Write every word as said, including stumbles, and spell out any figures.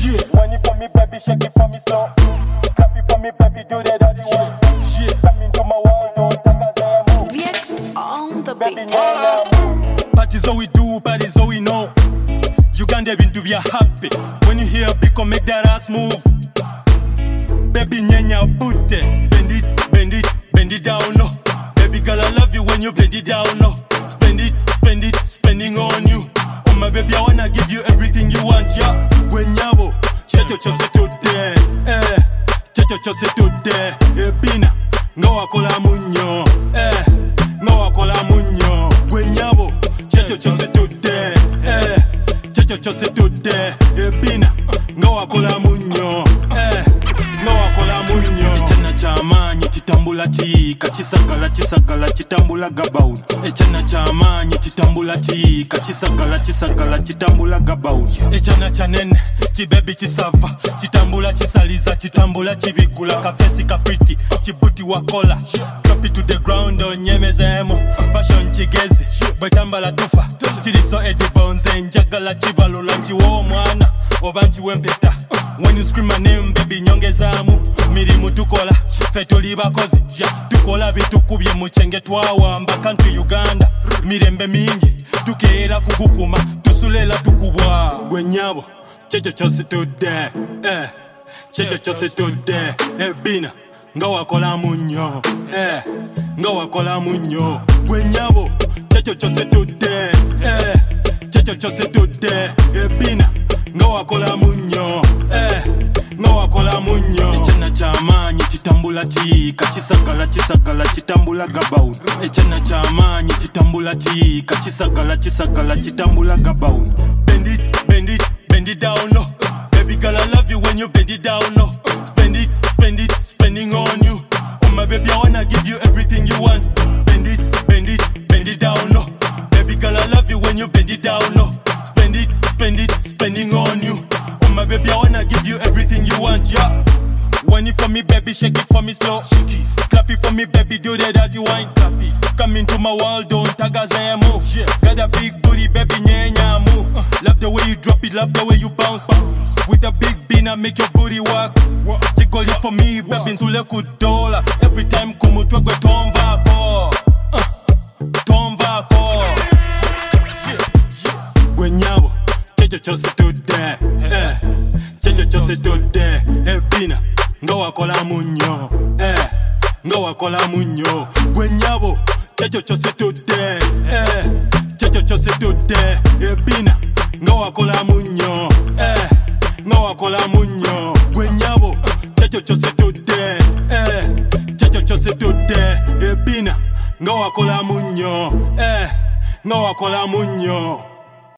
Yeah. When it for me, baby, shake it for me slow. Clap it for me, baby, do that all you want. Yeah. Come into my world, don't take a say move. V X on the Baby, beat. no, parties all we do, parties all we know. Uganda been to be happy. When you hear Biko make that ass move. Baby, nyanya booty. Bend it, bend it, bend it down, no. Baby girl, I love you when you bend it down, no. Spend it, spend it, spending on you. Oh my baby, I wanna give you everything you want, yeah. Gwenyabo, checho chose today, eh. Checho chose today, eh bina. Ngawa kola munyo, eh. Ngawa kola munyo. Gwenyabo, checho chose today, eh. Checho chose today, eh bina. Ngawa kola munyo, eh. Ngawa kola munyo. Echana chamanyi chitambula chika chisagala chisagala chitambula gabaun. Echana chamanyi chitambula chika chisagala chisagala chitambula gabaun. Echana chanene chibebi chisava chitambula chisaliza chitambula chibigula kafesi kapriti chibuti wakola. Drop it to the ground onyemezemo fashion chigezi bwechambala tufa chiriso edibonze njagala chibalola chiwo mwana obanchi wempeta. When you scream my name, baby, nyongezamu mirimu tukola, fetoli bakozi tukola bitukubye muchenge twawamba country Uganda. Mirembe mingi, tukeera kugukuma, tusulela tukubwa. Gwenyabo, checho chose today, eh. Checho chose today, eh bina. Ngawa kola munyo, eh. Ngawa kola munyo. Gwenyabo, checho chose today, eh. Checho chose today, eh bina. Ngawa kola munyo, eh. Ngawa kola munyo. Echana chamanyi chitambula chika chisagala chisagala chitambula gabaun. Echana chamanyi chitambula chika chisagala chisagala chitambula gabaun. Bend it, bend it, bend it down, no. Baby girl, I love you when you bend it down, no. Spend it, spend it, spending on you. Oh my baby, I wanna give you everything you want. Bend it, bend it, bend it down, no. Baby girl, I love you when you bend it down, no. Spend it, spend it, spending on you. Oh my baby, I wanna give you everything you want, yeah. When it for me, baby, shake it for me slow. Shake it. Clap it for me, baby, do that dirty wine. Clap it. Come into my world, don't tag as I move. Yeah. Got a big booty, baby, nyanya move. Uh, love the way you drop it, love the way you bounce. bounce. With a big bean, I make your booty work. Jiggle it for me, baby, nsule kudola. Every time kumutwa kwe tomva ko. Tomva ko. Gwenyabo, checho chose today, eh. Checho chose today, eh bina. Ngawa kola munyo, eh. Ngawa kola munyo. Gwenyabo, checho chose today, eh. Checho chose today, eh bina. Ngawa kola munyo, eh. Ngawa kola munyo. Gwenyabo, checho chose today, eh. Checho chose today, eh bina. Ngawa kola munyo, eh. Ngawa kola munyo.